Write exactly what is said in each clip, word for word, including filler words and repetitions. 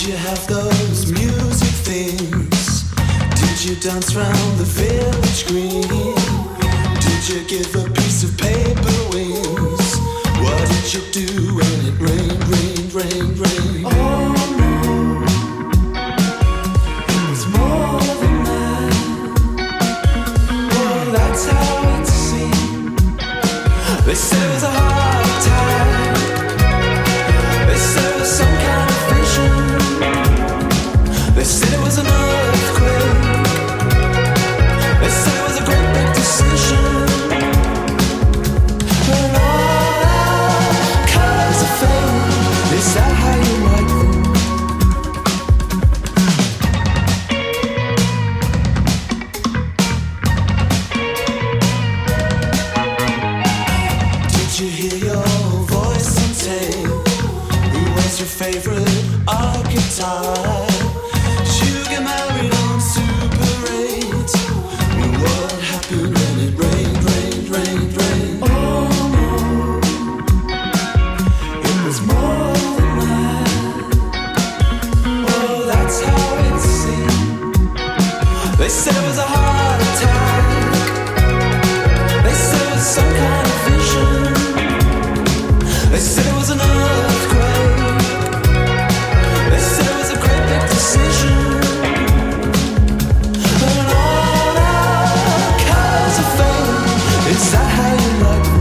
you have those music things? Did you dance round the village green? Did you give a piece of paper wings? What did you do when it rained, rained, rained, rained? Oh no, it was more than that. Well, that's how it seemed. They said it was a hard time. They said it was some kind of vision. They said it was an earthquake. They said it was a great big decision. And all our colors are fading. Is that how you like them? Did you hear your voice on tape? Who was your favorite archetype? Did you get married on Super eight? What happened when it rained, rained, rained, rained? Oh no, it was more than that. Oh, that's how it seemed. They said it was a heart attack. They said it was some kind of vision. They said it was an earthquake. They said it was a great big decision. And all our colors are fading. Is that how you like them?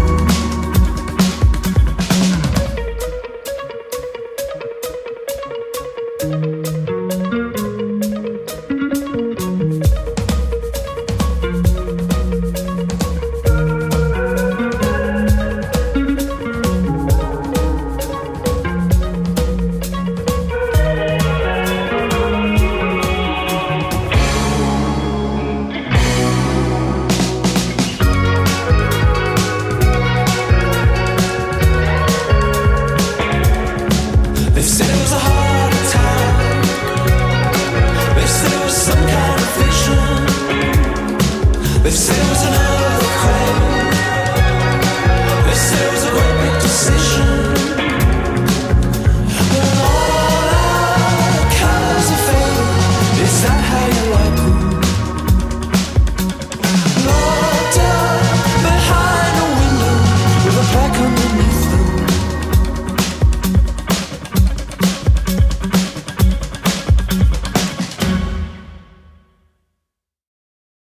They said it was a heart attack. They said it was some kind of vision. They said it was an